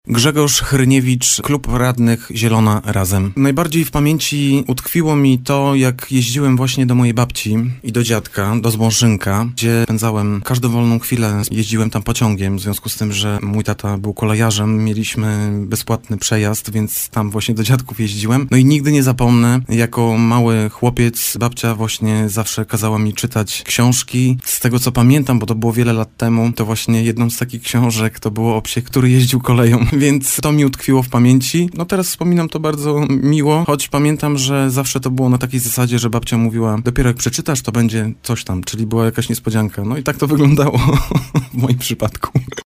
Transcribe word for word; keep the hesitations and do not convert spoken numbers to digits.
Grzegorz Hryniewicz, Klub Radnych Zielona Razem. Najbardziej w pamięci utkwiło mi to, jak jeździłem właśnie do mojej babci i do dziadka, do Zbążynka, gdzie spędzałem każdą wolną chwilę. Jeździłem tam pociągiem, w związku z tym, że mój tata był kolejarzem, mieliśmy bezpłatny przejazd, więc tam właśnie do dziadków jeździłem. No i nigdy nie zapomnę, jako mały chłopiec babcia właśnie zawsze kazała mi czytać książki. Z tego co pamiętam, bo to było wiele lat temu, to właśnie jedną z takich książek to było o psie, który jeździł koleją. Więc to mi utkwiło w pamięci. No teraz wspominam to bardzo miło, choć pamiętam, że zawsze to było na takiej zasadzie, że babcia mówiła, dopiero jak przeczytasz, to będzie coś tam, czyli była jakaś niespodzianka. No i tak to wyglądało w moim przypadku.